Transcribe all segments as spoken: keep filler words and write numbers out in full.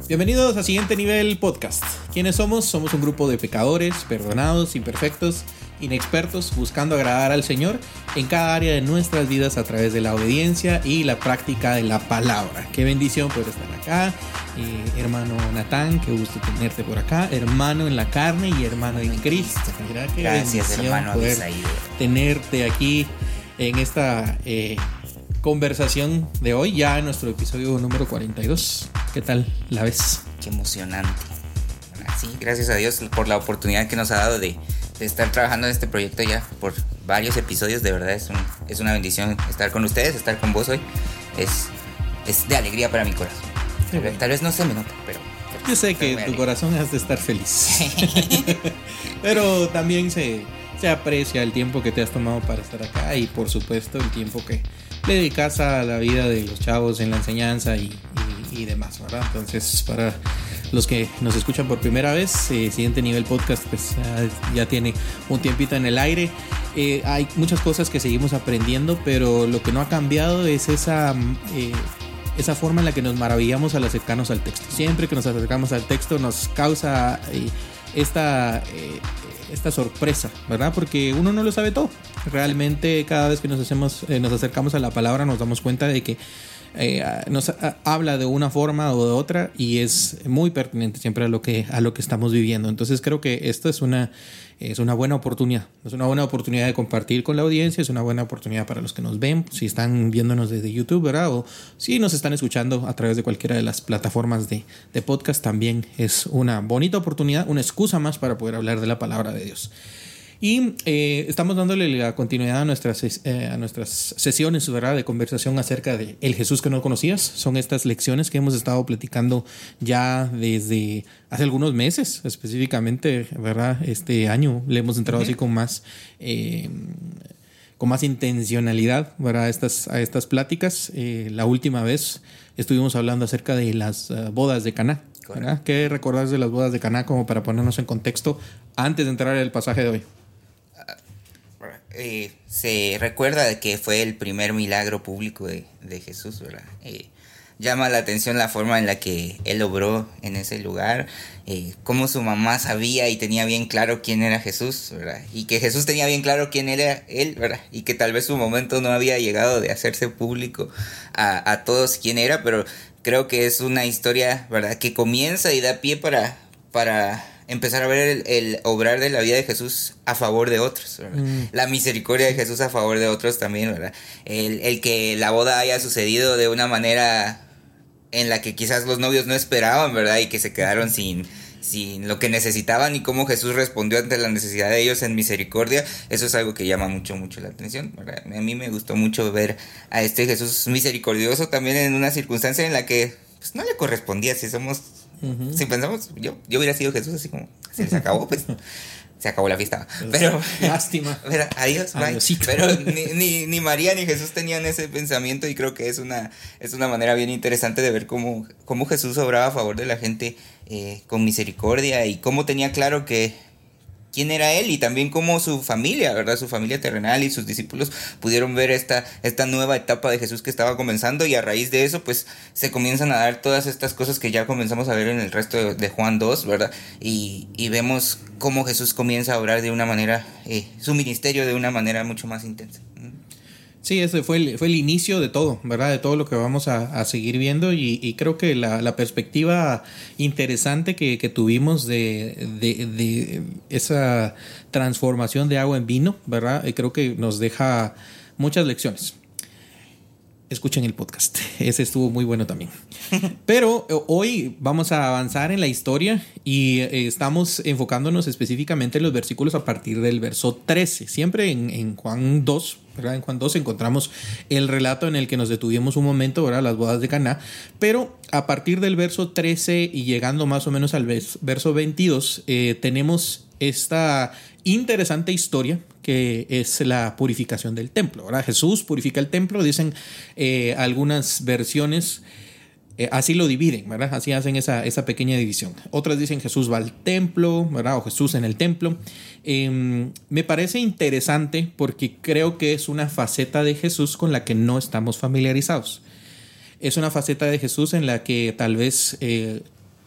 Bienvenidos a Siguiente Nivel Podcast. ¿Quiénes somos? Somos un grupo de pecadores, perdonados, imperfectos, inexpertos, buscando agradar al Señor en cada área de nuestras vidas a través de la obediencia y la práctica de la palabra. Qué bendición poder estar acá. Eh, hermano Natán, qué gusto tenerte por acá. Hermano en la carne y hermano en Cristo. Mira, qué Gracias, hermano poder Abisaíl. tenerte aquí en esta eh, conversación de hoy, ya en nuestro episodio número cuarenta y dos. ¿Qué tal la ves? Qué emocionante. Sí, gracias a Dios por la oportunidad que nos ha dado de, de estar trabajando en este proyecto ya por varios episodios. De verdad es, un, es una bendición estar con ustedes, estar con vos hoy. Es, es de alegría para mi corazón. Tal, vez, tal vez no se me nota, pero... pero yo sé que tu alegría. Corazón has de estar feliz. Pero también se, se aprecia el tiempo que te has tomado para estar acá y por supuesto el tiempo que le dedicas a la vida de los chavos en la enseñanza y, y, y demás, ¿verdad? Entonces, para los que nos escuchan por primera vez, eh, Siguiente Nivel Podcast pues ya, ya tiene un tiempito en el aire. Eh, hay muchas cosas que seguimos aprendiendo, pero lo que no ha cambiado es esa, eh, esa forma en la que nos maravillamos al acercarnos al texto. Siempre que nos acercamos al texto nos causa eh, esta... Eh, esta sorpresa, ¿verdad? Porque uno no lo sabe todo. Realmente cada vez que nos hacemos, eh, nos acercamos a la palabra nos damos cuenta de que eh, nos a, habla de una forma o de otra y es muy pertinente siempre a lo que a lo que estamos viviendo. Entonces creo que esto es una es una buena oportunidad. Es una buena oportunidad de compartir con la audiencia, es una buena oportunidad para los que nos ven, si están viéndonos desde YouTube, ¿verdad? O si nos están escuchando a través de cualquiera de las plataformas de, de podcast, también es una bonita oportunidad, una excusa más para poder hablar de la palabra de Dios. Y eh, estamos dándole la continuidad a nuestras, eh, a nuestras sesiones, ¿verdad?, de conversación acerca de el Jesús que no conocías. Son estas lecciones que hemos estado platicando ya desde hace algunos meses, específicamente, ¿verdad? Este año le hemos entrado uh-huh. así con más, eh, con más intencionalidad, ¿verdad?, a estas, a estas pláticas. Eh, la última vez estuvimos hablando acerca de las uh, bodas de Caná, ¿verdad? ¿Qué recordás de las bodas de Caná como para ponernos en contexto antes de entrar al pasaje de hoy? Eh, se recuerda de que fue el primer milagro público de, de Jesús, ¿verdad? Eh, llama la atención la forma en la que él obró en ese lugar, eh, cómo su mamá sabía y tenía bien claro quién era Jesús, ¿verdad? Y que Jesús tenía bien claro quién era él, ¿verdad? Y que tal vez su momento no había llegado de hacerse público a, a todos quién era, pero creo que es una historia, ¿verdad?, que comienza y da pie para... para empezar a ver el, el obrar de la vida de Jesús a favor de otros, mm. la misericordia de Jesús a favor de otros también, ¿verdad? El, el que la boda haya sucedido de una manera en la que quizás los novios no esperaban, ¿verdad? Y que se quedaron sin, sin lo que necesitaban y cómo Jesús respondió ante la necesidad de ellos en misericordia. Eso es algo que llama mucho, mucho la atención, ¿verdad? A mí me gustó mucho ver a este Jesús misericordioso también en una circunstancia en la que pues, no le correspondía. Si somos... Uh-huh. Si pensamos, yo, yo hubiera sido Jesús así como, se les acabó, pues se acabó la fiesta. Pero, lástima. Pero, adiós, bye. Pero ni, ni, ni María ni Jesús tenían ese pensamiento y creo que es una, es una manera bien interesante de ver cómo, cómo Jesús obraba a favor de la gente eh, con misericordia y cómo tenía claro que quién era él y también cómo su familia, ¿verdad? Su familia terrenal y sus discípulos pudieron ver esta, esta nueva etapa de Jesús que estaba comenzando y a raíz de eso pues se comienzan a dar todas estas cosas que ya comenzamos a ver en el resto de, de Juan dos, ¿verdad? Y, y vemos cómo Jesús comienza a obrar de una manera, eh, su ministerio de una manera mucho más intensa. Sí, ese fue el, fue el inicio de todo, ¿verdad? De todo lo que vamos a, a seguir viendo y, y creo que la, la perspectiva interesante que, que tuvimos de, de, de esa transformación de agua en vino, ¿verdad? Y creo que nos deja muchas lecciones. Escuchen el podcast, ese estuvo muy bueno también. Pero hoy vamos a avanzar en la historia y estamos enfocándonos específicamente en los versículos a partir del verso trece. Siempre en, en Juan dos, ¿verdad? En Juan dos encontramos el relato en el que nos detuvimos un momento, ¿verdad? Las bodas de Caná. Pero a partir del verso trece y llegando más o menos al verso veintidós, eh, tenemos esta interesante historia que es la purificación del templo, ¿verdad? Jesús purifica el templo, dicen eh, algunas versiones, eh, así lo dividen, ¿verdad? Así hacen esa, esa pequeña división. Otras dicen Jesús va al templo, ¿verdad? O Jesús en el templo. Eh, me parece interesante porque creo que es una faceta de Jesús con la que no estamos familiarizados. Es una faceta de Jesús en la que tal vez... Eh,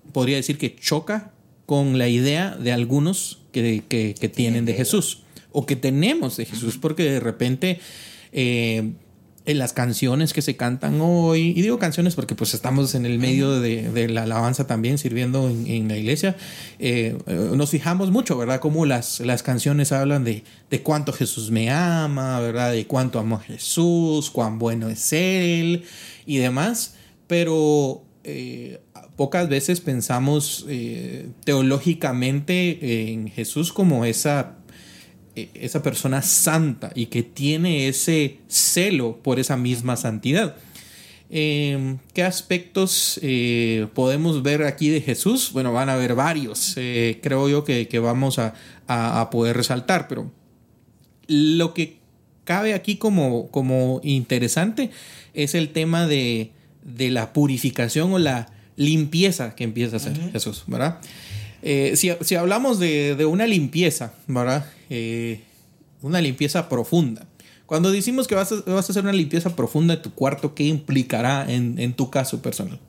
podría decir que choca con la idea de algunos que, que, que tienen de Jesús o que tenemos de Jesús, porque de repente eh, en las canciones que se cantan hoy, y digo canciones porque pues estamos en el medio de, de la alabanza también, sirviendo en, en la iglesia, eh, nos fijamos mucho, ¿verdad? Cómo las, las canciones hablan de, de cuánto Jesús me ama, ¿verdad? De cuánto amo a Jesús, cuán bueno es Él y demás, pero eh, pocas veces pensamos eh, teológicamente en Jesús como esa esa persona santa y que tiene ese celo por esa misma santidad. Eh, ¿Qué aspectos eh, podemos ver aquí de Jesús? Bueno, van a haber varios, eh, creo yo que, que vamos a, a, a poder resaltar, pero lo que cabe aquí como, como interesante es el tema de, de la purificación o la limpieza que empieza a hacer uh-huh. Jesús, ¿verdad? Eh, si, si hablamos de, de una limpieza, ¿verdad? Eh, una limpieza profunda. Cuando decimos que vas a, vas a hacer una limpieza profunda de tu cuarto, ¿qué implicará en, en tu caso personal?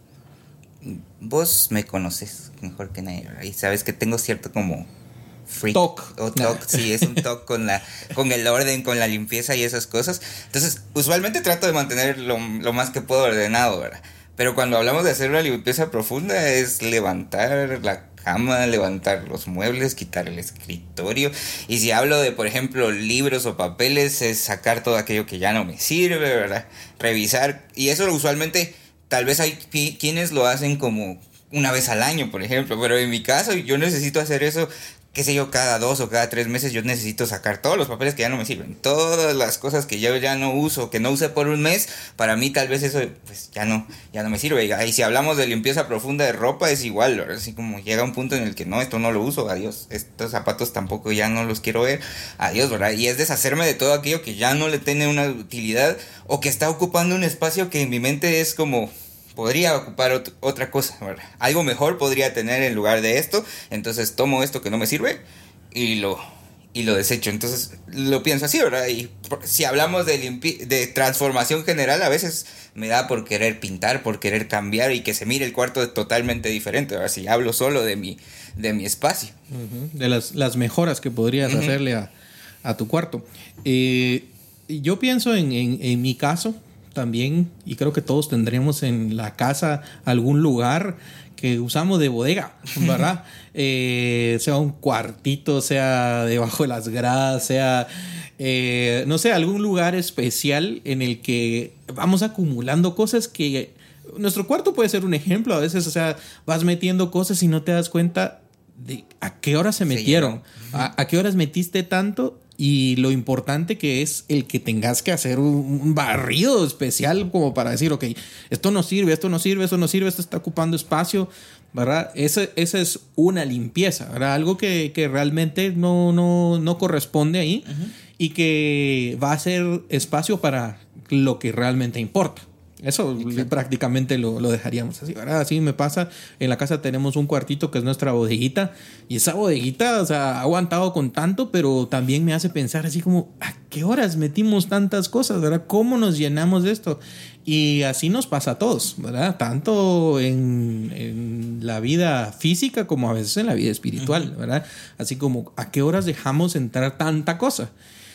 Vos me conoces mejor que nadie, ¿verdad? Y sabes que tengo cierto como freak toc. o toc, sí, es un toc con la con el orden, con la limpieza y esas cosas. Entonces, usualmente trato de mantener lo, lo más que puedo ordenado, ¿verdad? Pero cuando hablamos de hacer una limpieza profunda es levantar la cama, levantar los muebles, quitar el escritorio. Y si hablo de, por ejemplo, libros o papeles, es sacar todo aquello que ya no me sirve, ¿verdad? Revisar. Y eso usualmente, tal vez hay quienes lo hacen como una vez al año, por ejemplo. Pero en mi caso, yo necesito hacer eso, qué sé yo, cada dos o cada tres meses. Yo necesito sacar todos los papeles que ya no me sirven. Todas las cosas que yo ya no uso, que no usé por un mes, para mí tal vez eso pues ya no, ya no me sirve. Y si hablamos de limpieza profunda de ropa, es igual, ¿verdad? Así como llega un punto en el que no, esto no lo uso, adiós. Estos zapatos tampoco ya no los quiero ver, adiós, ¿verdad? Y es deshacerme de todo aquello que ya no le tiene una utilidad o que está ocupando un espacio que en mi mente es como... podría ocupar ot- otra cosa, ¿verdad? Algo mejor podría tener en lugar de esto. Entonces tomo esto que no me sirve y lo, y lo desecho. Entonces lo pienso así, ¿verdad? Y por, si hablamos de, limpi- de transformación general, a veces me da por querer pintar, por querer cambiar y que se mire el cuarto totalmente diferente, ¿verdad? Si hablo solo de mi, de mi espacio. Uh-huh. De las, las mejoras que podrías uh-huh. hacerle a, a tu cuarto. Eh, yo pienso en, en, en mi caso... también, y creo que todos tendremos en la casa algún lugar que usamos de bodega, ¿verdad? eh, sea un cuartito, sea debajo de las gradas, sea, eh, no sé, algún lugar especial en el que vamos acumulando cosas que... Nuestro cuarto puede ser un ejemplo a veces, o sea, vas metiendo cosas y no te das cuenta de a qué horas se metieron, sí, a, a qué horas metiste tanto. Y lo importante que es el que tengas que hacer un, un barrido especial como para decir, ok, esto no sirve, esto no sirve, esto no sirve, esto está ocupando espacio, ¿verdad? Esa, esa es una limpieza, ¿verdad? Algo que, que realmente no, no, no corresponde ahí uh-huh. y que va a ser espacio para lo que realmente importa. Eso exacto. prácticamente lo, lo dejaríamos así, ¿verdad? Así me pasa. En la casa tenemos un cuartito que es nuestra bodeguita. Y esa bodeguita, o sea, ha aguantado con tanto, pero también me hace pensar así como, ¿a qué horas metimos tantas cosas, verdad? ¿Cómo nos llenamos de esto? Y así nos pasa a todos, ¿verdad? Tanto en, en la vida física como a veces en la vida espiritual, uh-huh. ¿verdad? Así como, ¿a qué horas dejamos entrar tanta cosa?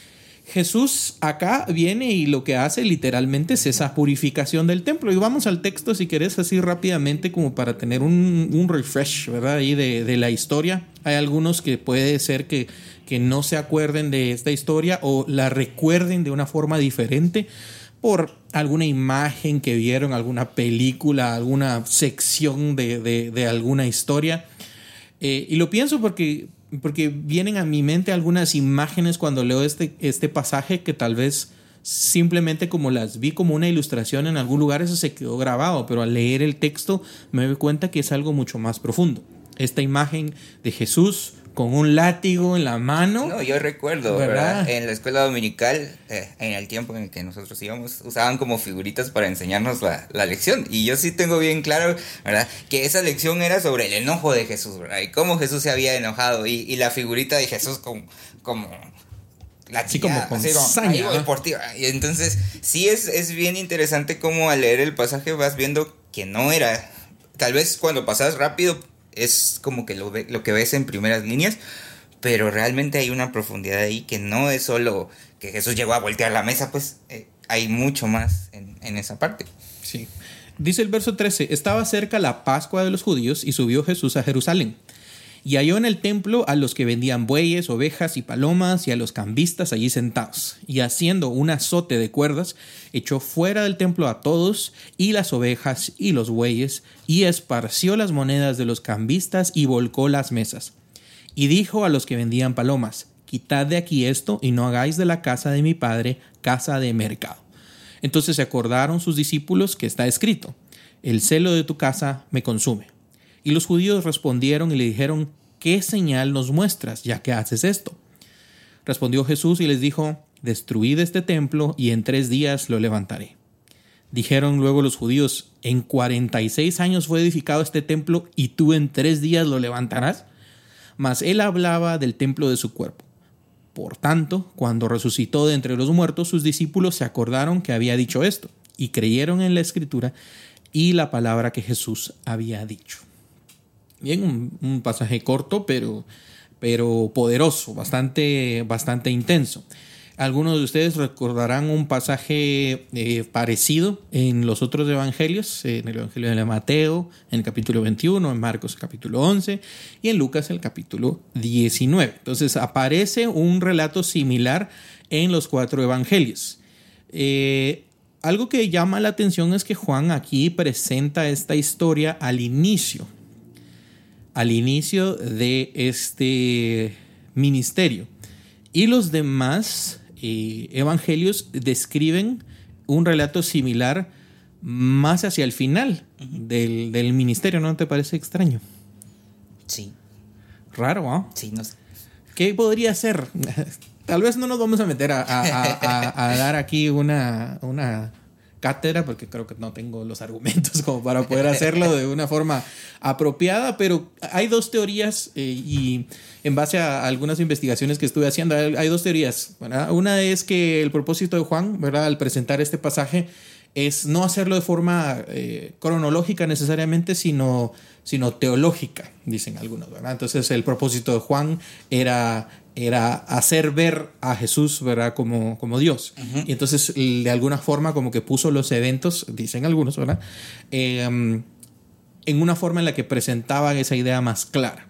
Jesús acá viene y lo que hace literalmente es esa purificación del templo. Y vamos al texto si querés así rápidamente como para tener un, un refresh, ¿verdad? Ahí de, de la historia. Hay algunos que puede ser que, que no se acuerden de esta historia o la recuerden de una forma diferente por alguna imagen que vieron, alguna película, alguna sección de, de, de alguna historia. Eh, y lo pienso porque... porque vienen a mi mente algunas imágenes cuando leo este, este pasaje que tal vez simplemente como las vi como una ilustración en algún lugar, eso se quedó grabado, pero al leer el texto me doy cuenta que es algo mucho más profundo. Esta imagen de Jesús con un látigo en la mano. No, yo recuerdo, ¿verdad? ¿verdad? En la escuela dominical, eh, en el tiempo en el que nosotros íbamos, usaban como figuritas para enseñarnos la, la lección. Y yo sí tengo bien claro, ¿verdad? Que esa lección era sobre el enojo de Jesús, ¿verdad? Y cómo Jesús se había enojado. Y, y la figurita de Jesús como... como la sí, como con así como, saña, ¿no? Deportiva. Y entonces, sí es, es bien interesante cómo al leer el pasaje vas viendo que no era... Tal vez cuando pasas rápido... es como que lo, ve, lo que ves en primeras líneas, pero realmente hay una profundidad ahí que no es solo que Jesús llegó a voltear la mesa, pues eh, hay mucho más en, en esa parte. Sí. Dice el verso trece, estaba cerca la Pascua de los judíos y subió Jesús a Jerusalén. Y halló en el templo a los que vendían bueyes, ovejas y palomas y a los cambistas allí sentados. Y haciendo un azote de cuerdas, echó fuera del templo a todos y las ovejas y los bueyes y esparció las monedas de los cambistas y volcó las mesas. Y dijo a los que vendían palomas, quitad de aquí esto y no hagáis de la casa de mi padre casa de mercado. Entonces se acordaron sus discípulos que está escrito, el celo de tu casa me consume. Y los judíos respondieron y le dijeron, ¿qué señal nos muestras ya que haces esto? Respondió Jesús y les dijo, destruid este templo y en tres días lo levantaré. Dijeron luego los judíos, en cuarenta y seis años fue edificado este templo y tú en tres días lo levantarás. Mas él hablaba del templo de su cuerpo. Por tanto, cuando resucitó de entre los muertos, sus discípulos se acordaron que había dicho esto y creyeron en la escritura y la palabra que Jesús había dicho. Bien, un, un pasaje corto, pero, pero poderoso, bastante, bastante intenso. Algunos de ustedes recordarán un pasaje eh, parecido en los otros evangelios, en el evangelio de Mateo, en el capítulo veintiuno, en Marcos capítulo once y en Lucas el capítulo diecinueve. Entonces aparece un relato similar en los cuatro evangelios. Eh, algo que llama la atención es que Juan aquí presenta esta historia al inicio, al inicio de este ministerio. Y los demás eh, evangelios describen un relato similar más hacia el final uh-huh. del, del ministerio. ¿No te parece extraño? Sí. Raro, ¿no? Sí, no sé. ¿Qué podría ser? Tal vez no nos vamos a meter a, a, a, a, a dar aquí una, una cátedra, porque creo que no tengo los argumentos como para poder hacerlo de una forma apropiada, pero hay dos teorías eh, y en base a algunas investigaciones que estuve haciendo, hay, hay dos teorías, ¿verdad? Una es que el propósito de Juan, ¿verdad?, al presentar este pasaje es no hacerlo de forma eh, cronológica necesariamente, sino, sino teológica, dicen algunos, ¿verdad? Entonces el propósito de Juan era, era hacer ver a Jesús, ¿verdad?, como, como Dios. Uh-huh. Y entonces de alguna forma como que puso los eventos, dicen algunos, ¿verdad?, eh, en una forma en la que presentaban esa idea más clara.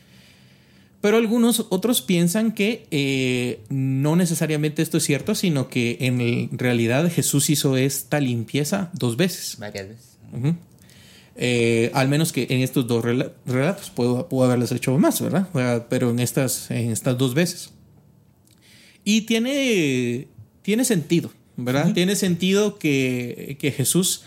Pero algunos otros piensan que eh, no necesariamente esto es cierto, sino que en realidad Jesús hizo esta limpieza dos veces. Varias veces. Uh-huh. Eh, al menos que en estos dos rel- relatos, puedo, puedo haberles hecho más, ¿verdad? Pero en estas, en estas dos veces. Y tiene, tiene sentido, ¿verdad? Uh-huh. Tiene sentido que, que Jesús,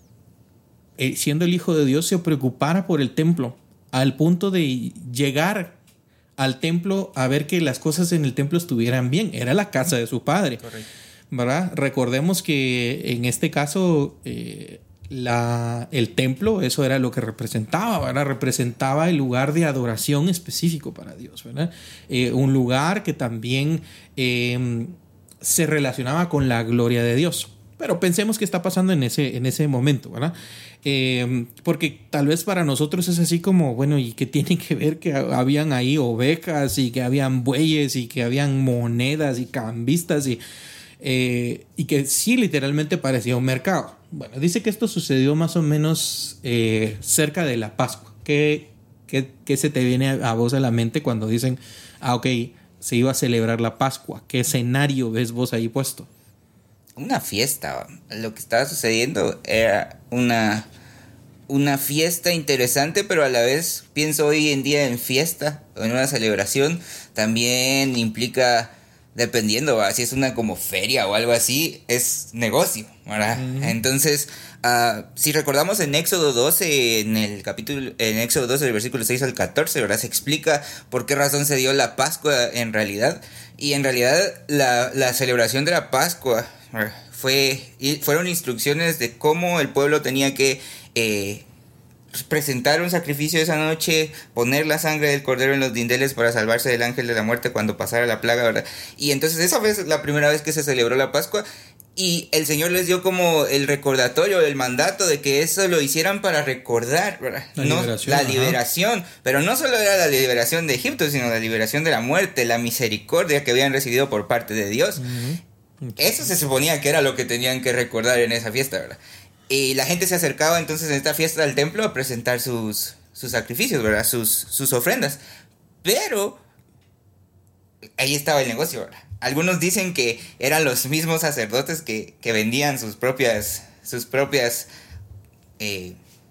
eh, siendo el Hijo de Dios, se preocupara por el templo al punto de llegar al templo a ver que las cosas en el templo estuvieran bien. Era la casa de su padre. Correcto. ¿Verdad? Recordemos que en este caso eh, la, el templo, eso era lo que representaba, ¿verdad? Representaba el lugar de adoración específico para Dios, ¿verdad? Eh, un lugar que también eh, se relacionaba con la gloria de Dios. Pero pensemos qué está pasando en ese, en ese momento, ¿verdad? Eh, porque tal vez para nosotros es así como, bueno, ¿y qué tiene que ver que habían ahí ovejas y que habían bueyes y que habían monedas y cambistas y, eh, y que sí literalmente parecía un mercado? Bueno, dice que esto sucedió más o menos eh, cerca de la Pascua. ¿Qué, qué, qué se te viene a vos a la mente cuando dicen, ah, ok, se iba a celebrar la Pascua? ¿Qué escenario ves vos ahí puesto? Una fiesta. Lo que estaba sucediendo era una, una fiesta interesante, pero a la vez pienso hoy en día en fiesta, en una celebración, también implica, dependiendo, ¿va? Si es una como feria o algo así, es negocio, ¿verdad? Uh-huh. Entonces, uh, si recordamos en Éxodo doce, en el capítulo, en Éxodo doce, del versículo seis al catorce, ¿verdad?, se explica por qué razón se dio la Pascua en realidad. Y en realidad la, la celebración de la Pascua fue, fueron instrucciones de cómo el pueblo tenía que eh, presentar un sacrificio esa noche, poner la sangre del cordero en los dinteles para salvarse del ángel de la muerte cuando pasara la plaga, ¿verdad? Y entonces esa fue la primera vez que se celebró la Pascua. Y el Señor les dio como el recordatorio, el mandato de que eso lo hicieran para recordar, ¿verdad? La no, liberación. La liberación. Pero no solo era la liberación de Egipto, sino la liberación de la muerte, la misericordia que habían recibido por parte de Dios. Uh-huh. Eso se suponía que era lo que tenían que recordar en esa fiesta, ¿verdad? Y la gente se acercaba entonces en esta fiesta al templo a presentar sus, sus sacrificios, ¿verdad? Sus, sus ofrendas. Pero ahí estaba el negocio, ¿verdad? Algunos dicen que eran los mismos sacerdotes que, que vendían sus propias, sus propias, eh,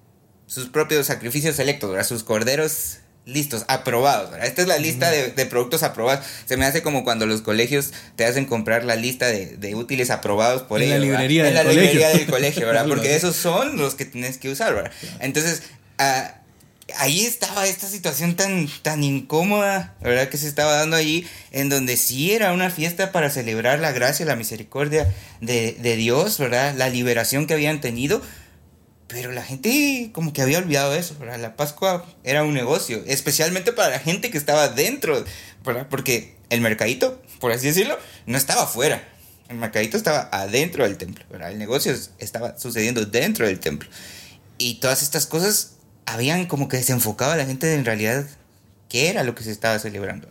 sus propios sacrificios selectos, ¿verdad? Sus corderos listos, aprobados, ¿verdad? Esta es la lista de, de productos aprobados. Se me hace como cuando los colegios te hacen comprar la lista de, de útiles aprobados por ellos. En la librería del colegio. En la librería del colegio, ¿verdad? Porque esos son los que tienes que usar, ¿verdad? Entonces, uh, ahí estaba esta situación tan, tan incómoda, ¿verdad? Que se estaba dando allí, en donde sí era una fiesta para celebrar la gracia, la misericordia de, de Dios, ¿verdad? La liberación que habían tenido, pero la gente como que había olvidado eso, ¿verdad? La Pascua era un negocio, especialmente para la gente que estaba dentro, ¿verdad? Porque el mercadito, por así decirlo, no estaba afuera. El mercadito estaba adentro del templo, ¿verdad? El negocio estaba sucediendo dentro del templo. Y todas estas cosas habían como que desenfocado a la gente de en realidad qué era lo que se estaba celebrando.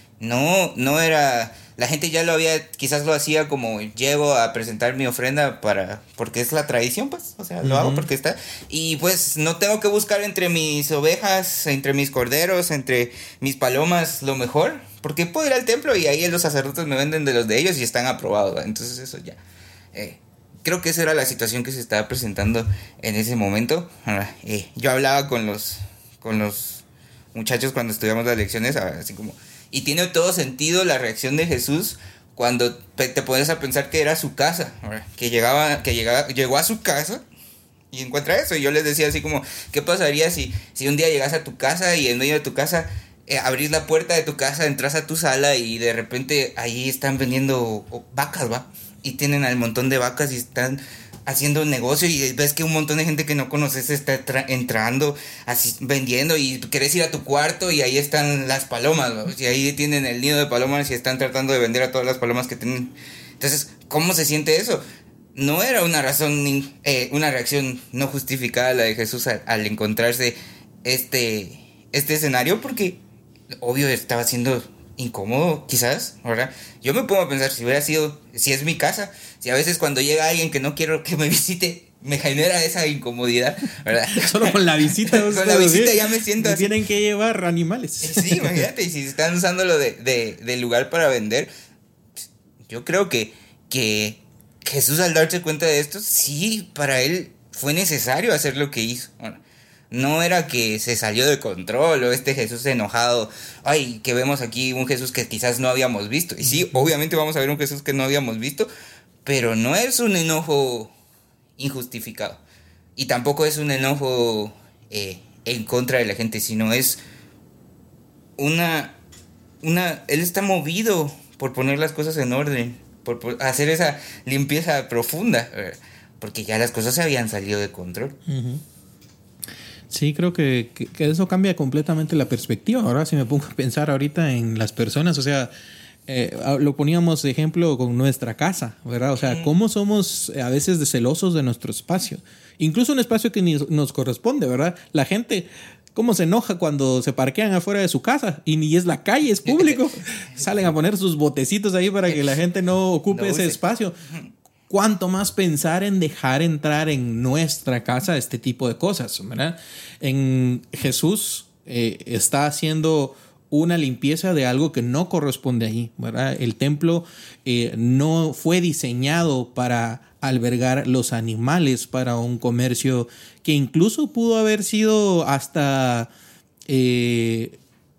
No, no era... La gente ya lo había, quizás lo hacía como llevo a presentar mi ofrenda para... Porque es la tradición, pues. O sea, lo uh-huh. hago porque está... Y pues no tengo que buscar entre mis ovejas, entre mis corderos, entre mis palomas lo mejor. Porque puedo ir al templo y ahí los sacerdotes me venden de los de ellos y están aprobados, ¿verdad? Entonces eso ya... Eh, Creo que esa era la situación que se estaba presentando en ese momento. Eh, yo hablaba con los, con los muchachos cuando estudiamos las lecciones, así como... Y tiene todo sentido la reacción de Jesús cuando te pones a pensar que era su casa, ¿verdad? Que llegaba, que llegaba, llegó a su casa y encuentra eso. Y yo les decía así como, ¿qué pasaría si, si un día llegas a tu casa y en medio de tu casa... Eh, abrís la puerta de tu casa, entras a tu sala y de repente ahí están vendiendo oh, vacas, ¿va? Y tienen al montón de vacas y están haciendo negocio y ves que un montón de gente que no conoces está tra- entrando, así vendiendo y querés ir a tu cuarto y ahí están las palomas, ¿va? Y ahí tienen el nido de palomas y están tratando de vender a todas las palomas que tienen. Entonces, ¿cómo se siente eso? No era una razón, eh, una reacción no justificada la de Jesús al, al encontrarse este, este escenario porque... Obvio estaba siendo incómodo, quizás, ¿verdad? Yo me pongo a pensar si hubiera sido, si es mi casa, si a veces cuando llega alguien que no quiero que me visite, me genera esa incomodidad, ¿verdad? Solo con la visita. Con la visita ya me siento así. Tienen que llevar animales. Sí, imagínate, y si están usándolo de, de, de lugar para vender, yo creo que, que Jesús al darse cuenta de esto, sí, para él fue necesario hacer lo que hizo, bueno, no era que se salió de control o este Jesús enojado, ay, que vemos aquí un Jesús que quizás no habíamos visto. Y sí, obviamente vamos a ver un Jesús que no habíamos visto, pero no es un enojo injustificado. Y tampoco es un enojo eh, en contra de la gente, sino es una, una... Él está movido por poner las cosas en orden, por, por hacer esa limpieza profunda, porque ya las cosas se habían salido de control. Uh-huh. Sí, creo que, que, que eso cambia completamente la perspectiva. Ahora, si me pongo a pensar ahorita en las personas, o sea, eh, lo poníamos de ejemplo con nuestra casa, ¿verdad? O sea, cómo somos a veces de celosos de nuestro espacio, incluso un espacio que ni nos corresponde, ¿verdad? La gente, cómo se enoja cuando se parquean afuera de su casa y ni es la calle, es público. Salen a poner sus botecitos ahí para que la gente no ocupe no ese espacio. Cuánto más pensar en dejar entrar en nuestra casa este tipo de cosas, ¿verdad? En Jesús eh, está haciendo una limpieza de algo que no corresponde ahí, ¿verdad? El templo eh, no fue diseñado para albergar los animales para un comercio que incluso pudo haber sido hasta... Eh,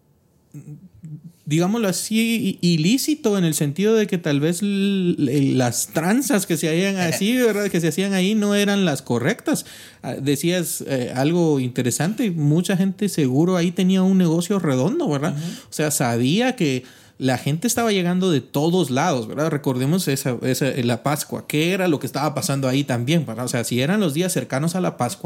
digámoslo así, ilícito en el sentido de que tal vez l- l- las tranzas que se hacían así, ¿verdad? Que se hacían ahí no eran las correctas. Decías eh, algo interesante, mucha gente seguro ahí tenía un negocio redondo, ¿verdad? Uh-huh. O sea, sabía que la gente estaba llegando de todos lados, ¿verdad? Recordemos esa, esa, la Pascua, ¿qué era lo que estaba pasando ahí también, ¿verdad? O sea, si eran los días cercanos a la Pascua,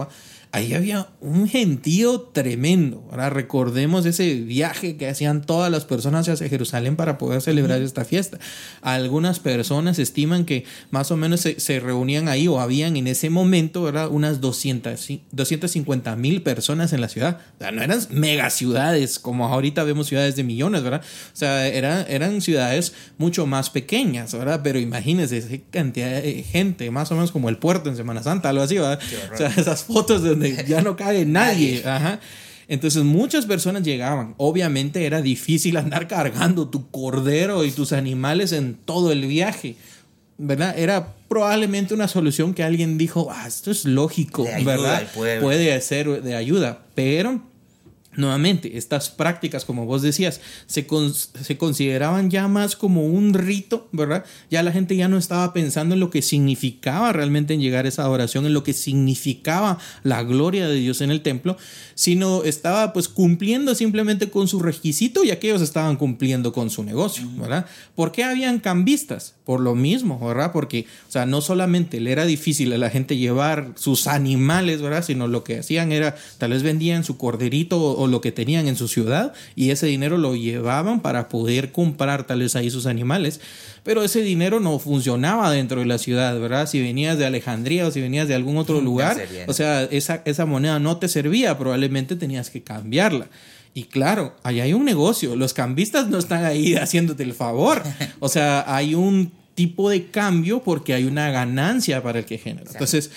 ahí había un gentío tremendo. Ahora recordemos ese viaje que hacían todas las personas hacia Jerusalén para poder celebrar esta fiesta. Algunas personas estiman que más o menos se, se reunían ahí o habían en ese momento, ¿verdad?, unas doscientas cincuenta mil personas en la ciudad. O sea, no eran mega ciudades como ahorita vemos ciudades de millones, ¿verdad? O sea, eran, eran ciudades mucho más pequeñas, ¿verdad? Pero imagínense esa cantidad de gente, más o menos como el puerto en Semana Santa, algo así, ¿verdad? O sea, esas fotos donde ya no cabe nadie. Ajá. Entonces muchas personas llegaban. Obviamente era difícil andar cargando tu cordero y tus animales en todo el viaje, ¿verdad? Era probablemente una solución que alguien dijo, ah, esto es lógico, ¿verdad? Puede ser de ayuda, pero nuevamente, estas prácticas, como vos decías, se, con, se consideraban ya más como un rito, ¿verdad? Ya la gente ya no estaba pensando en lo que significaba realmente en llegar a esa adoración, en lo que significaba la gloria de Dios en el templo, sino estaba pues cumpliendo simplemente con su requisito y aquellos estaban cumpliendo con su negocio, ¿verdad? ¿Por qué habían cambistas? Por lo mismo, ¿verdad? Porque, o sea, no solamente le era difícil a la gente llevar sus animales, ¿verdad? Sino lo que hacían era, tal vez vendían su corderito o lo que tenían en su ciudad y ese dinero lo llevaban para poder comprar tal vez ahí sus animales, pero ese dinero no funcionaba dentro de la ciudad, ¿verdad? Si venías de Alejandría o si venías de algún otro lugar, o sea, esa, esa moneda no te servía, probablemente tenías que cambiarla. Y claro, ahí hay un negocio, los cambistas no están ahí haciéndote el favor, o sea, hay un tipo de cambio porque hay una ganancia para el que genera. Entonces,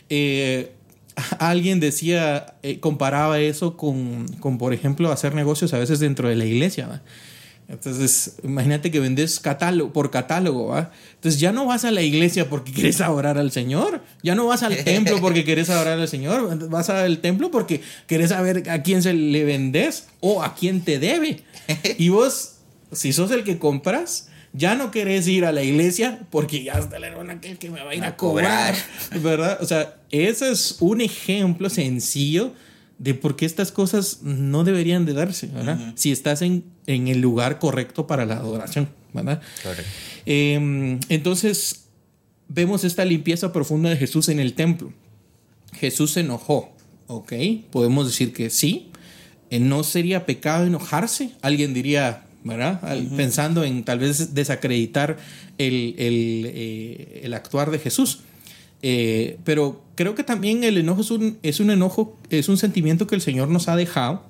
eh, alguien decía, eh, comparaba eso con, con, por ejemplo, hacer negocios a veces dentro de la iglesia, ¿va? Entonces, imagínate que vendes catálogo, por catálogo, ¿va? Entonces ya no vas a la iglesia porque quieres adorar al Señor, ya no vas al templo porque quieres adorar al Señor, vas al templo porque quieres saber a quién se le vendes o a quién te debe. Y vos, si sos el que compras, ya no querés ir a la iglesia porque ya está la hermana que, que me va a ir a, a cobrar, cobrar, ¿verdad? O sea, ese es un ejemplo sencillo de por qué estas cosas no deberían de darse, ¿verdad? Uh-huh. Si estás en, en el lugar correcto para la adoración, ¿verdad? Correcto. Eh, entonces, vemos esta limpieza profunda de Jesús en el templo. Jesús se enojó, ¿ok? Podemos decir que sí. ¿No sería pecado enojarse? Alguien diría, ¿verdad? Uh-huh. Pensando en tal vez desacreditar el, el, eh, el actuar de Jesús. Eh, pero creo que también el enojo es un, es un enojo, es un sentimiento que el Señor nos ha dejado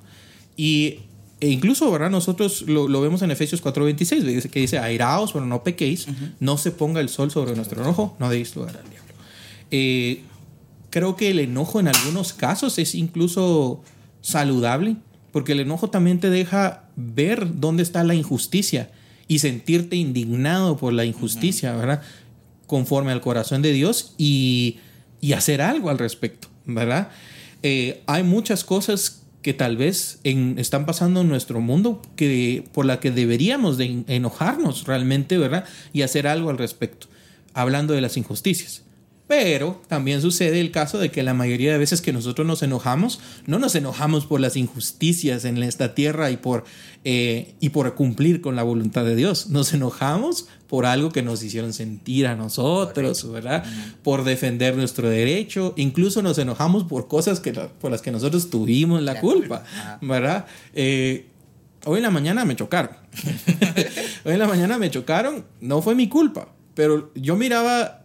y e incluso, ¿verdad? Nosotros lo, lo vemos en Efesios cuatro veintiséis, que dice, airaos, pero no pequéis, uh-huh. No se ponga el sol sobre nuestro enojo, no deis lugar al diablo. Eh, creo que el enojo en algunos casos es incluso saludable, porque el enojo también te deja ver dónde está la injusticia y sentirte indignado por la injusticia, uh-huh. ¿verdad? Conforme al corazón de Dios y, y hacer algo al respecto, ¿verdad? Eh, hay muchas cosas que tal vez en, están pasando en nuestro mundo que, por las que deberíamos de enojarnos realmente, ¿verdad? Y hacer algo al respecto, hablando de las injusticias. Pero también sucede el caso de que la mayoría de veces que nosotros nos enojamos, no nos enojamos por las injusticias en esta tierra y por, eh, y por cumplir con la voluntad de Dios. Nos enojamos por algo que nos hicieron sentir a nosotros, correcto, ¿verdad? Uh-huh. Por defender nuestro derecho. Incluso nos enojamos por cosas que, por las que nosotros tuvimos la, la culpa, uh-huh. ¿verdad? Eh, hoy en la mañana me chocaron. Hoy en la mañana me chocaron. No fue mi culpa, pero yo miraba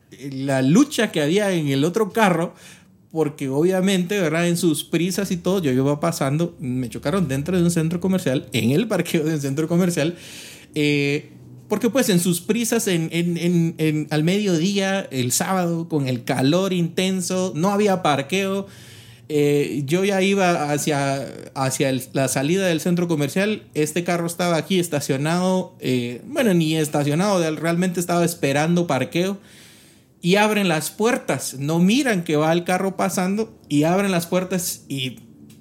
la lucha que había en el otro carro, porque obviamente, ¿verdad? En sus prisas y todo, yo iba pasando, me chocaron dentro de un centro comercial, en el parqueo de un centro comercial, eh, porque pues en sus prisas, en, en, en, en, al mediodía, el sábado, con el calor intenso, no había parqueo, eh, yo ya iba hacia, hacia el, la salida del centro comercial, este carro estaba aquí estacionado, eh, bueno, ni estacionado, realmente estaba esperando parqueo. Y abren las puertas, no miran que va el carro pasando y abren las puertas y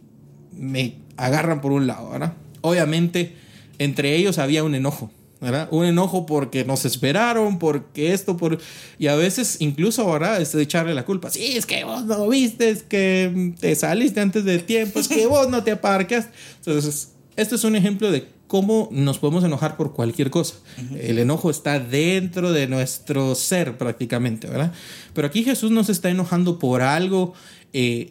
me agarran por un lado, ¿verdad? Obviamente, entre ellos había un enojo, ¿verdad? Un enojo porque nos esperaron, porque esto, por... y a veces incluso, ¿verdad? Es de echarle la culpa. Sí, es que vos no viste, es que te saliste antes de tiempo, es que vos no te aparcas. Entonces, esto es un ejemplo de cómo nos podemos enojar por cualquier cosa. Uh-huh. El enojo está dentro de nuestro ser prácticamente, ¿verdad? Pero aquí Jesús no se está enojando por algo eh,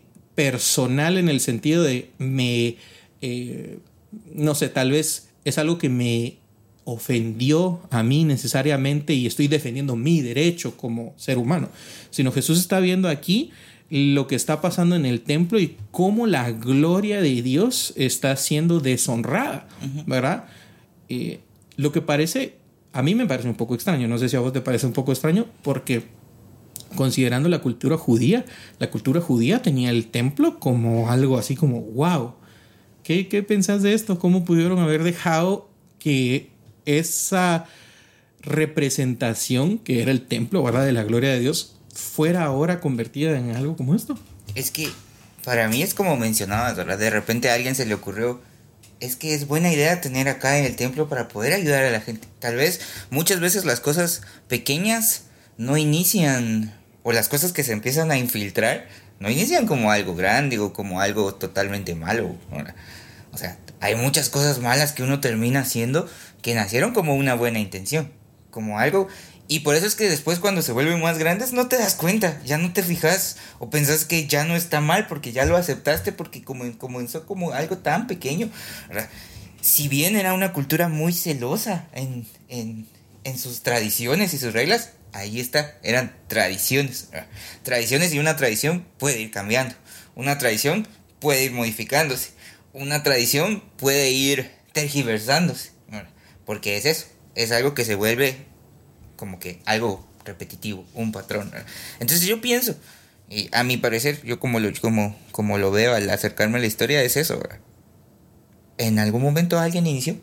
personal en el sentido de me, eh, no sé, tal vez es algo que me ofendió a mí necesariamente y estoy defendiendo mi derecho como ser humano, sino Jesús está viendo aquí lo que está pasando en el templo y cómo la gloria de Dios está siendo deshonrada, uh-huh. ¿verdad? Eh, lo que parece, a mí me parece un poco extraño, no sé si a vos te parece un poco extraño, porque considerando la cultura judía, la cultura judía tenía el templo como algo así como, wow, ¿qué, qué pensás de esto? ¿Cómo pudieron haber dejado que esa representación que era el templo, ¿verdad?, de la gloria de Dios fuera ahora convertida en algo como esto? Es que para mí es como mencionabas, ¿verdad? De repente a alguien se le ocurrió, es que es buena idea tener acá en el templo para poder ayudar a la gente. Tal vez muchas veces las cosas pequeñas no inician, o las cosas que se empiezan a infiltrar no inician como algo grande o como algo totalmente malo, ¿verdad? O sea, hay muchas cosas malas que uno termina haciendo que nacieron como una buena intención, como algo. Y por eso es que después cuando se vuelven más grandes no te das cuenta, ya no te fijas o pensás que ya no está mal porque ya lo aceptaste porque comenzó como algo tan pequeño, ¿verdad? Si bien era una cultura muy celosa en, en, en sus tradiciones y sus reglas, ahí está, eran tradiciones, ¿verdad? Tradiciones, y una tradición puede ir cambiando, una tradición puede ir modificándose, una tradición puede ir tergiversándose, ¿verdad? Porque es eso, es algo que se vuelve como que algo repetitivo, un patrón, ¿verdad? Entonces yo pienso, y a mi parecer, yo como lo, como, como lo veo al acercarme a la historia, es eso, ¿verdad? En algún momento alguien inició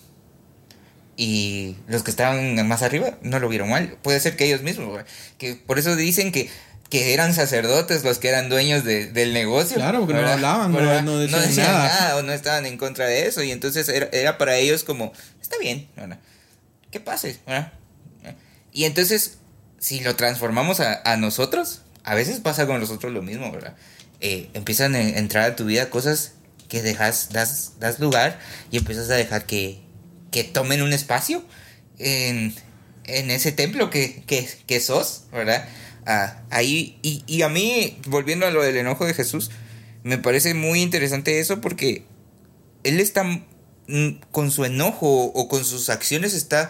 y los que estaban más arriba no lo vieron mal. Puede ser que ellos mismos, ¿verdad? Que por eso dicen que, que eran sacerdotes los que eran dueños de, del negocio. Claro, porque ¿verdad? No hablaban, no, no decían, no decían nada. nada o no estaban en contra de eso, y entonces era, era para ellos como, está bien, ¿verdad? Que pase, ¿verdad? Y entonces, si lo transformamos a, a nosotros, a veces pasa con nosotros lo mismo, ¿verdad? Eh, empiezan a entrar a tu vida cosas que dejas, das, das lugar y empiezas a dejar que, que tomen un espacio en, en ese templo que, que, que sos, ¿verdad? Ah, ahí, y, y a mí, volviendo a lo del enojo de Jesús, me parece muy interesante eso porque él está, con su enojo o con sus acciones, está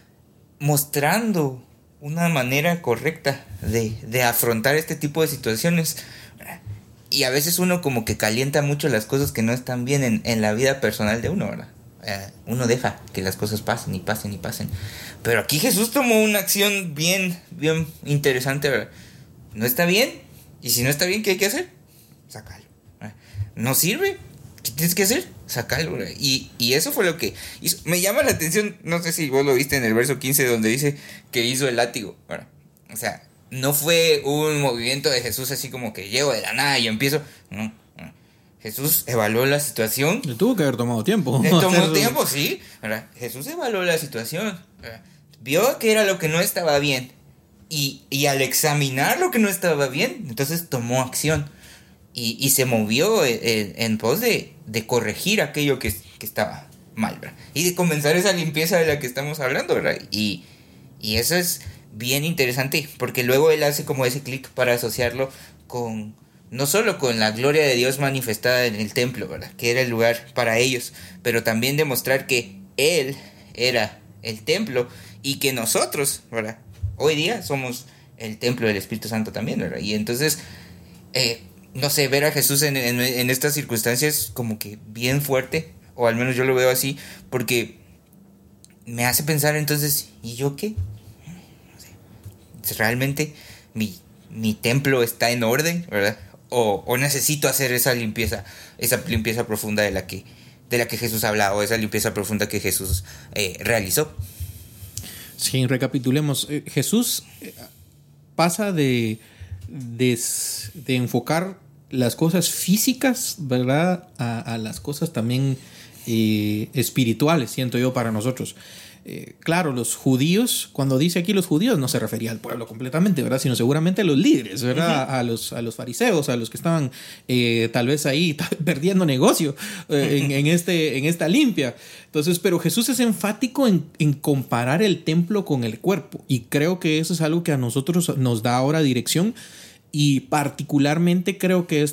mostrando una manera correcta de, de afrontar este tipo de situaciones. Y a veces uno como que calienta mucho las cosas que no están bien en, en la vida personal de uno, ¿verdad? Eh, uno deja que las cosas pasen y pasen y pasen. Pero aquí Jesús tomó una acción bien, bien interesante, ¿verdad? No está bien, y si no está bien, ¿qué hay que hacer? Sácalo, ¿verdad? ¿No sirve? ¿Qué tienes que hacer? Sácalo, ¿verdad? Y, y eso fue lo que hizo. Me llama la atención, no sé si vos lo viste en el verso quince, donde dice que hizo el látigo, ¿verdad? O sea, no fue un movimiento de Jesús así como que llego de la nada y empiezo. No, no. Jesús evaluó la situación. Le tuvo que haber tomado tiempo. Le tomó tiempo, sí, ¿verdad? Jesús evaluó la situación, ¿verdad? Vio que era lo que no estaba bien. Y, y al examinar lo que no estaba bien, entonces tomó acción. Y, y se movió en, en pos de, de corregir aquello que, que estaba mal, ¿verdad? Y de comenzar esa limpieza de la que estamos hablando, ¿verdad? Y, y eso es bien interesante, porque luego él hace como ese clic para asociarlo con, no solo con la gloria de Dios manifestada en el templo, ¿verdad? Que era el lugar para ellos, pero también demostrar que él era el templo y que nosotros, ¿verdad? Hoy día somos el templo del Espíritu Santo también, ¿verdad? Y entonces, eh, no sé, ver a Jesús en, en, en estas circunstancias como que bien fuerte, o al menos yo lo veo así, porque me hace pensar entonces, ¿y yo qué? ¿Realmente mi, mi templo está en orden, verdad? O, o necesito hacer esa limpieza, esa limpieza profunda de la que, de la que Jesús habla, o esa limpieza profunda que Jesús eh, realizó. Sí, recapitulemos. Eh, Jesús pasa de, de, de enfocar las cosas físicas, ¿verdad?, a, a las cosas también eh, espirituales, siento yo, para nosotros. Eh, claro, los judíos, cuando dice aquí los judíos, no se refería al pueblo completamente, ¿verdad?, sino seguramente a los líderes, ¿verdad? Uh-huh. a, los, a los fariseos, a los que estaban eh, tal vez ahí perdiendo negocio eh, en, en, este, en esta limpia. Entonces, pero Jesús es enfático en, en comparar el templo con el cuerpo, y creo que eso es algo que a nosotros nos da ahora dirección, y particularmente creo que esto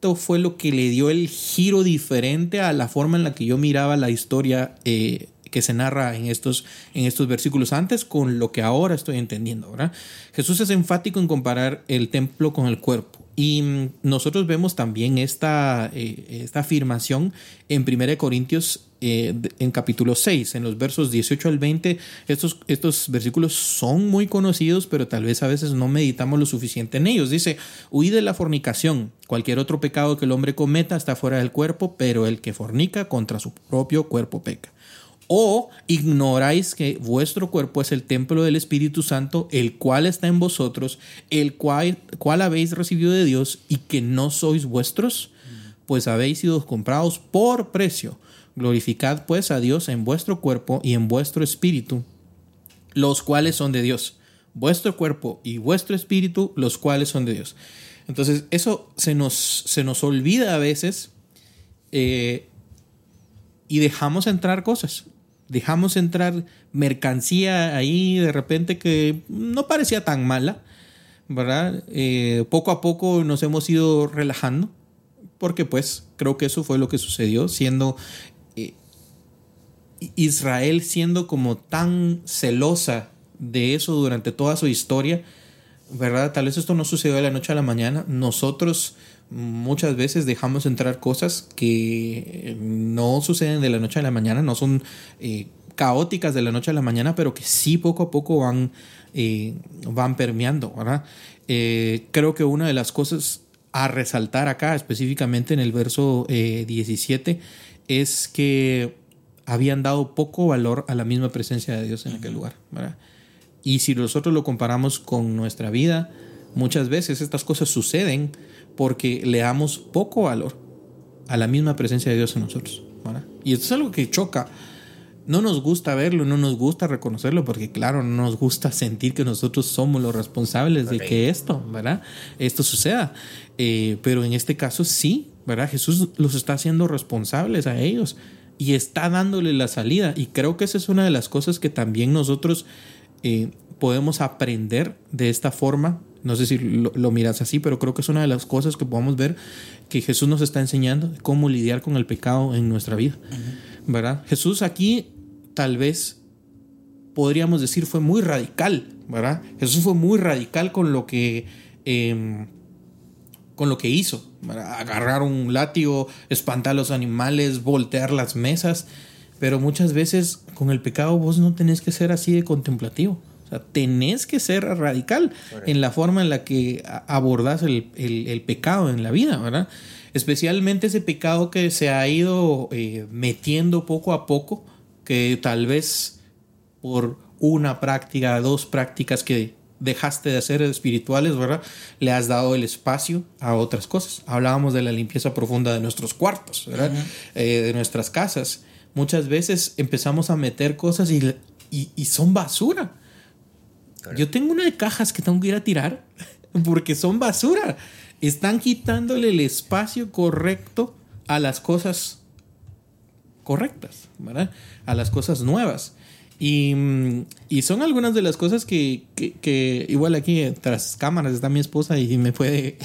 esto fue lo que le dio el giro diferente a la forma en la que yo miraba la historia eh, que se narra en estos, en estos versículos antes con lo que ahora estoy entendiendo, ¿verdad? Jesús es enfático en comparar el templo con el cuerpo. Y nosotros vemos también esta, eh, esta afirmación en primera de Corintios eh, en capítulo seis, en los versos dieciocho al veinte. Estos, estos versículos son muy conocidos, pero tal vez a veces no meditamos lo suficiente en ellos. Dice: huid de la fornicación. Cualquier otro pecado que el hombre cometa está fuera del cuerpo, pero el que fornica contra su propio cuerpo peca. ¿O ignoráis que vuestro cuerpo es el templo del Espíritu Santo, el cual está en vosotros, el cual, cual habéis recibido de Dios, y que no sois vuestros? Pues habéis sido comprados por precio. Glorificad pues a Dios en vuestro cuerpo y en vuestro espíritu, los cuales son de Dios. Vuestro cuerpo y vuestro espíritu, los cuales son de Dios. Entonces eso se nos, se nos olvida a veces eh, y dejamos entrar cosas. Dejamos entrar mercancía ahí de repente que no parecía tan mala, ¿verdad? Eh, poco a poco nos hemos ido relajando, porque pues creo que eso fue lo que sucedió, siendo eh, Israel siendo como tan celosa de eso durante toda su historia, ¿verdad? Tal vez esto no sucedió de la noche a la mañana. Nosotros muchas veces dejamos entrar cosas que no suceden de la noche a la mañana, no son eh, caóticas de la noche a la mañana, pero que sí poco a poco van, eh, van permeando, ¿verdad? Eh, creo que una de las cosas a resaltar acá, específicamente en el verso eh, diecisiete, es que habían dado poco valor a la misma presencia de Dios en aquel lugar, ¿verdad? Y si nosotros lo comparamos con nuestra vida, muchas veces estas cosas suceden porque le damos poco valor a la misma presencia de Dios en nosotros, ¿verdad? Y esto es algo que choca. No nos gusta verlo, no nos gusta reconocerlo, porque claro, no nos gusta sentir que nosotros somos los responsables de que esto, ¿verdad? Esto suceda. Eh, pero en este caso sí, ¿verdad? Jesús los está haciendo responsables a ellos y está dándole la salida. Y creo que esa es una de las cosas que también nosotros eh, podemos aprender de esta forma. No sé si lo, lo miras así, pero creo que es una de las cosas que podemos ver que Jesús nos está enseñando, cómo lidiar con el pecado en nuestra vida, uh-huh. ¿verdad? Jesús aquí tal vez podríamos decir fue muy radical, ¿verdad? Jesús fue muy radical con lo que, eh, con lo que hizo, ¿verdad? Agarrar un látigo, espantar a los animales, voltear las mesas, pero muchas veces con el pecado vos no tenés que ser así de contemplativo. O sea, tenés que ser radical Correcto. En la forma en la que abordás el, el, el pecado en la vida, ¿verdad? Especialmente ese pecado que se ha ido eh, metiendo poco a poco, que tal vez por una práctica, dos prácticas que dejaste de hacer espirituales, ¿verdad? Le has dado el espacio a otras cosas. Hablábamos de la limpieza profunda de nuestros cuartos, ¿verdad? Uh-huh. Eh, de nuestras casas. Muchas veces empezamos a meter cosas y, y, y son basura. Yo tengo una de cajas que tengo que ir a tirar porque son basura. Están quitándole el espacio correcto a las cosas correctas, ¿verdad? A las cosas nuevas. Y, y son algunas de las cosas que, que, que igual aquí tras cámaras está mi esposa y me puede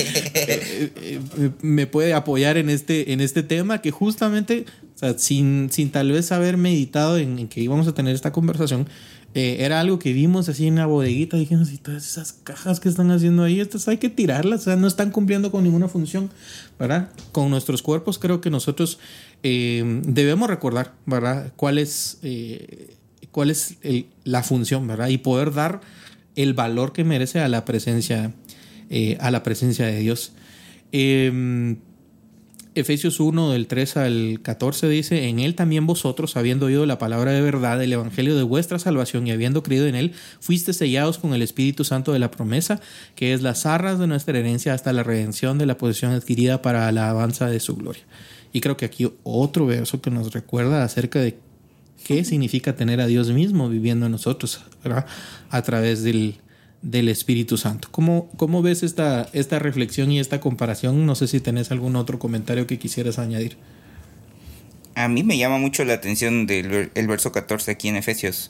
me puede apoyar en este, en este tema que justamente, o sea, sin, sin tal vez haber meditado en, en que íbamos a tener esta conversación, Eh, era algo que vimos así en la bodeguita. Dijimos, y todas esas cajas que están haciendo ahí, estas hay que tirarlas, o sea, no están cumpliendo con ninguna función, ¿verdad? Con nuestros cuerpos creo que nosotros eh, debemos recordar, ¿verdad? Cuál es, eh, cuál es el, la función, ¿verdad? Y poder dar el valor que merece a la presencia, eh, a la presencia de Dios. Eh, Efesios uno, del tres al catorce dice: en él también vosotros, habiendo oído la palabra de verdad, el evangelio de vuestra salvación, y habiendo creído en él, fuiste sellados con el Espíritu Santo de la promesa, que es las arras de nuestra herencia hasta la redención de la posesión adquirida para la alabanza de su gloria. Y creo que aquí otro verso que nos recuerda acerca de qué significa tener a Dios mismo viviendo en nosotros, ¿verdad? A través del del Espíritu Santo. ¿Cómo, cómo ves esta, esta reflexión y esta comparación? No sé si tenés algún otro comentario que quisieras añadir. A mí me llama mucho la atención del el verso catorce aquí en Efesios.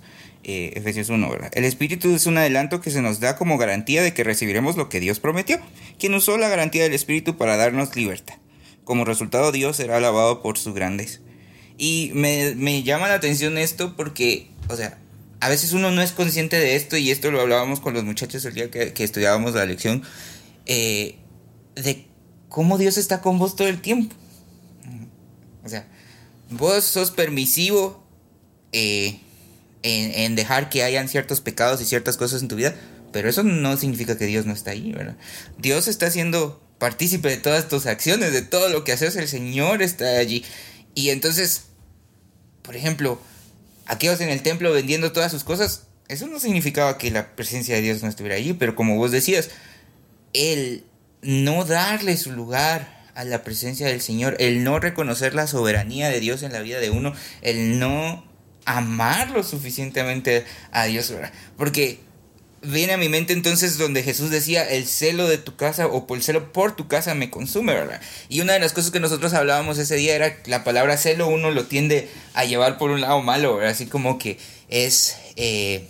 Eh, Efesios uno, ¿verdad? El Espíritu es un adelanto que se nos da como garantía de que recibiremos lo que Dios prometió, quien usó la garantía del Espíritu para darnos libertad. Como resultado, Dios será alabado por su grandeza. Y me, me llama la atención esto porque, o sea, a veces uno no es consciente de esto, y esto lo hablábamos con los muchachos el día que, que estudiábamos la lección, eh, de cómo Dios está con vos todo el tiempo. O sea, vos sos permisivo eh, en, en dejar que hayan ciertos pecados y ciertas cosas en tu vida, pero eso no significa que Dios no está ahí, ¿verdad? Dios está siendo partícipe de todas tus acciones, de todo lo que haces, el Señor está allí. Y entonces, por ejemplo, aquellos en el templo vendiendo todas sus cosas, eso no significaba que la presencia de Dios no estuviera allí, pero como vos decías, el no darle su lugar a la presencia del Señor, el no reconocer la soberanía de Dios en la vida de uno, el no amarlo suficientemente a Dios, ¿verdad? Porque viene a mi mente entonces donde Jesús decía, el celo de tu casa o por el celo por tu casa me consume, ¿verdad? Y una de las cosas que nosotros hablábamos ese día era la palabra celo, uno lo tiende a llevar por un lado malo, ¿verdad? Así como que es eh,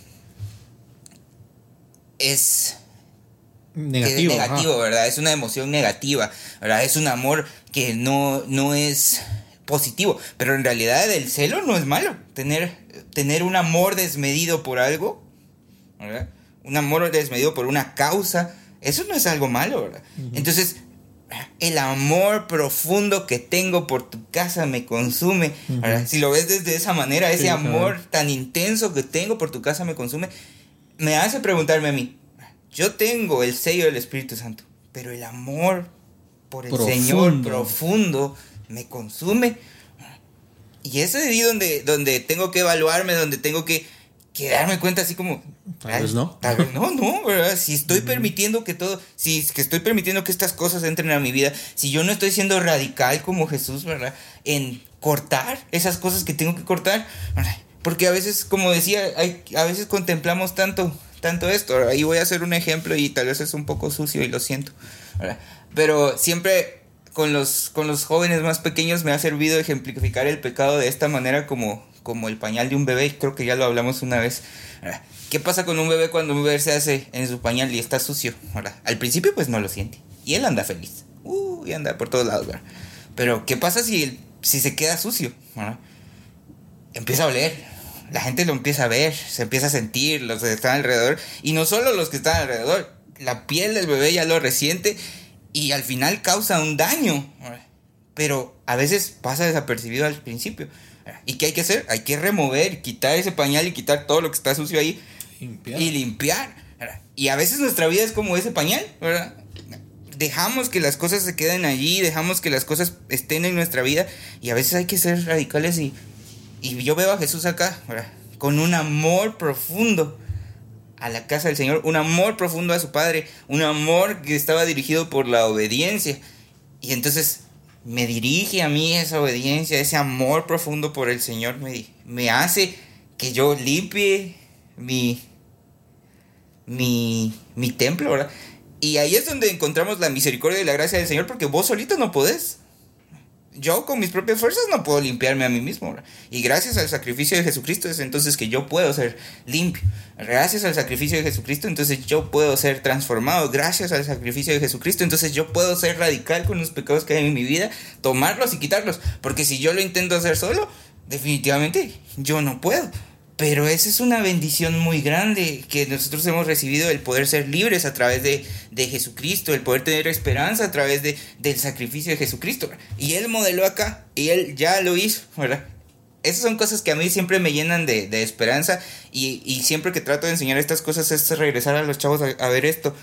es negativo, es negativo, ¿verdad? Es una emoción negativa, ¿verdad? Es un amor que no, no es positivo, pero en realidad el celo no es malo. Tener, tener un amor desmedido por algo, ¿verdad? Un amor desmedido por una causa, eso no es algo malo, ¿verdad? Uh-huh. Entonces, el amor profundo que tengo por tu casa me consume, ¿verdad? Uh-huh. Si lo ves desde esa manera, ese sí, amor claro. tan intenso que tengo por tu casa me consume, me hace preguntarme a mí, yo tengo el sello del Espíritu Santo, pero el amor por el profundo. Señor profundo me consume. Y es ahí donde, donde tengo que evaluarme, donde tengo que, que darme cuenta así como... Tal vez no. Tal vez no, no, ¿verdad? Si estoy uh-huh. permitiendo que todo, si que estoy permitiendo que estas cosas entren a mi vida, si yo no estoy siendo radical como Jesús, ¿verdad? En cortar esas cosas que tengo que cortar, ¿verdad? Porque a veces, como decía, hay, a veces contemplamos tanto... tanto esto, ¿verdad? Y voy a hacer un ejemplo y tal vez es un poco sucio y lo siento, ¿verdad? Pero siempre con los, con los jóvenes más pequeños me ha servido ejemplificar el pecado de esta manera como, como el pañal de un bebé. Creo que ya lo hablamos una vez, ¿verdad? ¿Qué pasa con un bebé cuando un bebé se hace en su pañal y está sucio, ¿verdad? Al principio pues no lo siente y él anda feliz, uh, y anda por todos lados, ¿verdad? Pero ¿qué pasa si, el, si se queda sucio, ¿verdad? Empieza a oler. La gente lo empieza a ver, se empieza a sentir, los que están alrededor. Y no solo los que están alrededor, la piel del bebé ya lo resiente y al final causa un daño. Pero a veces pasa desapercibido al principio. ¿Y qué hay que hacer? Hay que remover, quitar ese pañal y quitar todo lo que está sucio ahí. Limpiar. Y limpiar. Y a veces nuestra vida es como ese pañal, ¿verdad? Dejamos que las cosas se queden allí, dejamos que las cosas estén en nuestra vida. Y a veces hay que ser radicales y... Y yo veo a Jesús acá, ¿verdad? Con un amor profundo a la casa del Señor, un amor profundo a su Padre, un amor que estaba dirigido por la obediencia. Y entonces me dirige a mí esa obediencia, ese amor profundo por el Señor, me, me hace que yo limpie mi, mi, mi templo, ¿verdad? Y ahí es donde encontramos la misericordia y la gracia del Señor, porque vos solito no podés. Yo con mis propias fuerzas no puedo limpiarme a mí mismo, ¿verdad? Y gracias al sacrificio de Jesucristo es entonces que yo puedo ser limpio. Gracias al sacrificio de Jesucristo entonces yo puedo ser transformado. Gracias al sacrificio de Jesucristo entonces yo puedo ser radical con los pecados que hay en mi vida, tomarlos y quitarlos. Porque si yo lo intento hacer solo, definitivamente yo no puedo. Pero esa es una bendición muy grande que nosotros hemos recibido, el poder ser libres a través de, de Jesucristo, el poder tener esperanza a través de, del sacrificio de Jesucristo. Y Él modeló acá y Él ya lo hizo, ¿verdad? Esas son cosas que a mí siempre me llenan de, de esperanza y, y siempre que trato de enseñar estas cosas es regresar a los chavos a, a ver esto.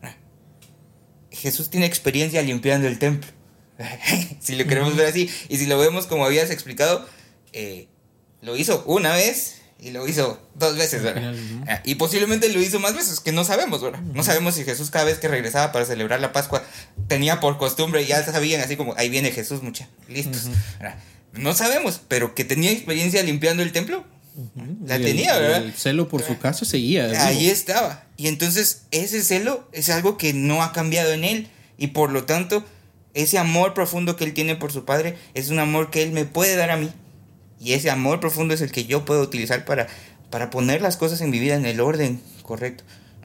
Jesús tiene experiencia limpiando el templo. Si lo queremos ver así y si lo vemos como habías explicado, eh, lo hizo una vez... Y lo hizo dos veces, ¿verdad? Uh-huh. Y posiblemente lo hizo más veces, que no sabemos, ¿verdad? Uh-huh. No sabemos si Jesús cada vez que regresaba para celebrar la Pascua tenía por costumbre, ya sabían así como, ahí viene Jesús, mucha, listos. Uh-huh. No sabemos, pero que tenía experiencia limpiando el templo, uh-huh. la y tenía, el, ¿verdad? El celo por su casa seguía. Ahí estaba. Y entonces ese celo es algo que no ha cambiado en él. Y por lo tanto, ese amor profundo que él tiene por su Padre es un amor que él me puede dar a mí. Y ese amor profundo es el que yo puedo utilizar para, para poner las cosas en mi vida en el orden correcto.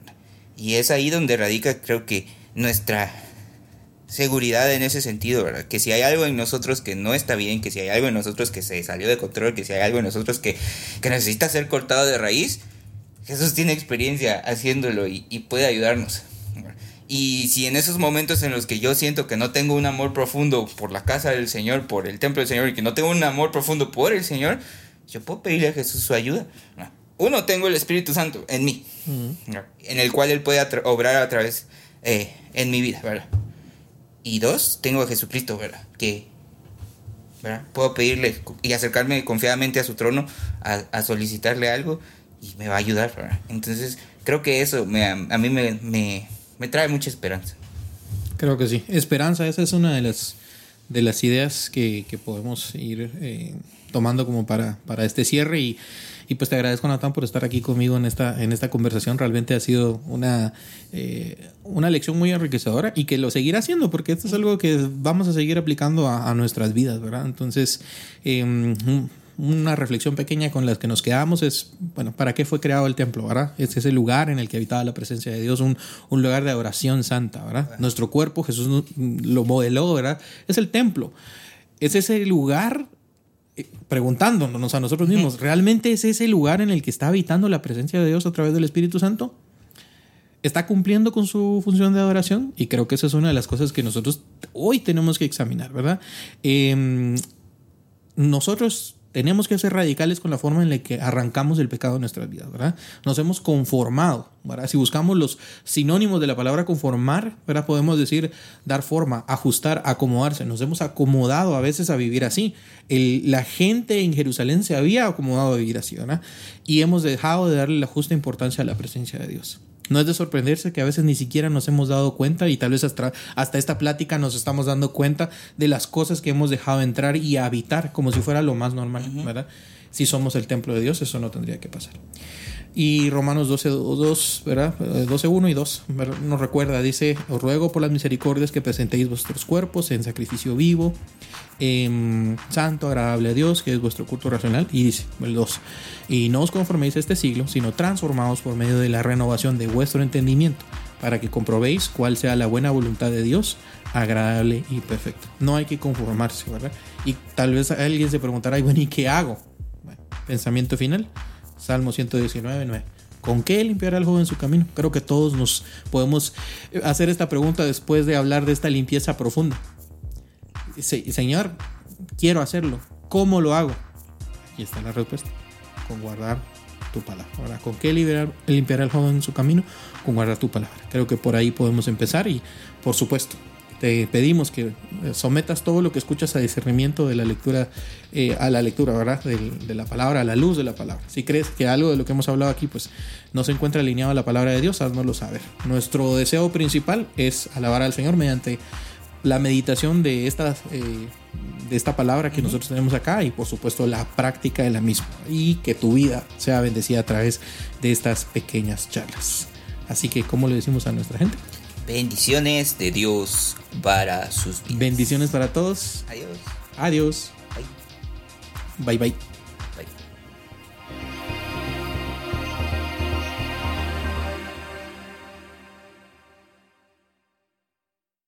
Y es ahí donde radica, creo que, nuestra seguridad en ese sentido, ¿verdad? Que si hay algo en nosotros que no está bien, que si hay algo en nosotros que se salió de control, que si hay algo en nosotros que, que necesita ser cortado de raíz, Jesús tiene experiencia haciéndolo y, y puede ayudarnos. Y si en esos momentos en los que yo siento que no tengo un amor profundo por la casa del Señor, por el templo del Señor, y que no tengo un amor profundo por el Señor, yo puedo pedirle a Jesús su ayuda. Uno, tengo el Espíritu Santo en mí, uh-huh. en el cual Él puede atra- obrar a través eh, en mi vida, ¿verdad? Y dos, tengo a Jesucristo, ¿verdad? Que, ¿verdad? Puedo pedirle y acercarme confiadamente a su trono a, a solicitarle algo y me va a ayudar, ¿verdad? Entonces, creo que eso me, a, a mí me, me, me trae mucha esperanza. Creo que sí. Esperanza, esa es una de las, de las ideas que, que podemos ir eh, tomando como para, para este cierre. Y, y pues te agradezco, Natán, por estar aquí conmigo en esta, en esta conversación. Realmente ha sido una, eh, una lección muy enriquecedora y que lo seguirá haciendo, porque esto es algo que vamos a seguir aplicando a, a nuestras vidas, ¿verdad? Entonces, eh, una reflexión pequeña con la que nos quedamos es, bueno, ¿para qué fue creado el templo, verdad? Es ese lugar en el que habitaba la presencia de Dios, un, un lugar de adoración santa, ¿verdad? Bueno. Nuestro cuerpo, Jesús lo modeló, ¿verdad? Es el templo. Es ese lugar, eh, preguntándonos a nosotros mismos, ¿realmente es ese lugar en el que está habitando la presencia de Dios a través del Espíritu Santo? ¿Está cumpliendo con su función de adoración? Y creo que esa es una de las cosas que nosotros hoy tenemos que examinar, ¿verdad? Eh, nosotros tenemos que ser radicales con la forma en la que arrancamos el pecado de nuestras vidas, ¿verdad? Nos hemos conformado, ¿verdad? Si buscamos los sinónimos de la palabra conformar, ¿verdad? Podemos decir dar forma, ajustar, acomodarse. Nos hemos acomodado a veces a vivir así. El, la gente en Jerusalén se había acomodado a vivir así, ¿verdad? Y hemos dejado de darle la justa importancia a la presencia de Dios. No es de sorprenderse que a veces ni siquiera nos hemos dado cuenta, y tal vez hasta, hasta esta plática nos estamos dando cuenta de las cosas que hemos dejado entrar y habitar como si fuera lo más normal, uh-huh. ¿verdad? Si somos el templo de Dios, eso no tendría que pasar. Y Romanos doce, dos, ¿verdad? doce, uno y dos, ¿verdad? Nos recuerda, dice: os ruego por las misericordias que presentéis vuestros cuerpos en sacrificio vivo, eh, santo, agradable a Dios, que es vuestro culto racional. Y dice el dos: y no os conforméis a este siglo, sino transformaos por medio de la renovación de vuestro entendimiento, para que comprobéis cuál sea la buena voluntad de Dios, agradable y perfecta. No hay que conformarse, ¿verdad? Y tal vez alguien se preguntará: bueno, ¿y qué hago? Bueno, pensamiento final. Salmo ciento diecinueve, nueve. ¿Con qué limpiará el joven su camino? Creo que todos nos podemos hacer esta pregunta después de hablar de esta limpieza profunda. Señor, quiero hacerlo. ¿Cómo lo hago? Aquí está la respuesta: con guardar tu palabra. Ahora, ¿con qué limpiará, limpiará el joven su camino? Con guardar tu palabra. Creo que por ahí podemos empezar. Y por supuesto, te pedimos que sometas todo lo que escuchas a discernimiento de la lectura, eh, a la lectura, ¿verdad? De, de la palabra, a la luz de la palabra. Si crees que algo de lo que hemos hablado aquí pues no se encuentra alineado a la palabra de Dios, háznoslo saber. Nuestro deseo principal es alabar al Señor mediante la meditación de esta, eh, de esta palabra que uh-huh. nosotros tenemos acá, y por supuesto la práctica de la misma, y que tu vida sea bendecida a través de estas pequeñas charlas. Así que, ¿cómo le decimos a nuestra gente? Bendiciones de Dios para sus vidas. Bendiciones para todos. Adiós. Adiós. Bye bye. bye.